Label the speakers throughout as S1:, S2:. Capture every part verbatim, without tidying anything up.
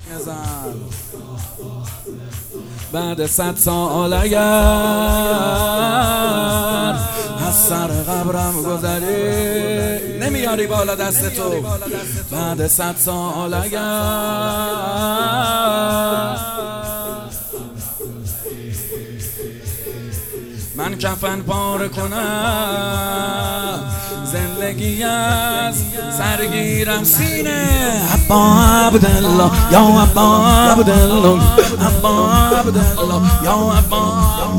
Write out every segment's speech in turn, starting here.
S1: بعد صد سال اگر از سر قبرم گذری نمیاری بالا دست تو. بعد صد سال اگر من کفن پاره کنم زندگی از سرگیرم سینه. ابا عبدالله یا ابا عبدالله ابا عبدالله یا ابا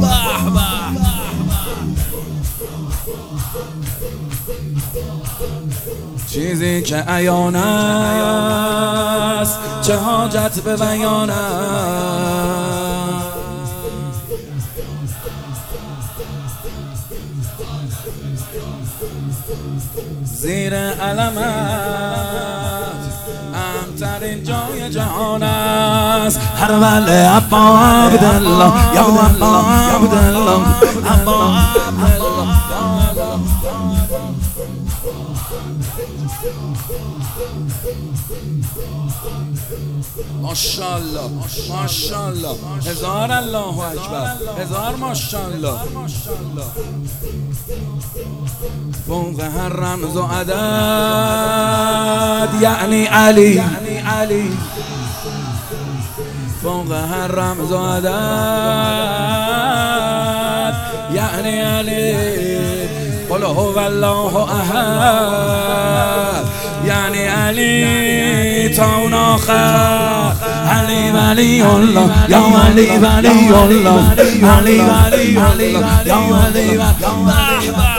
S1: چیزی که عیان است چه حاجت به بیان است. زیر علمت امترین جای جهان است. هر وله ابا عبدالله یا ابا عبدالله ابا عبدالله. ماشاءالله ماشاءالله هزار الله اکبر هزار ماشاءالله. فوق هر رمز و عدد یعنی علی فوق هر رمز و عدد یعنی علی. قل هو الله احد یعنی علی تا اون آخر. علی ولی الله یا علی ولی الله علی ولی الله یا علی ولی الله.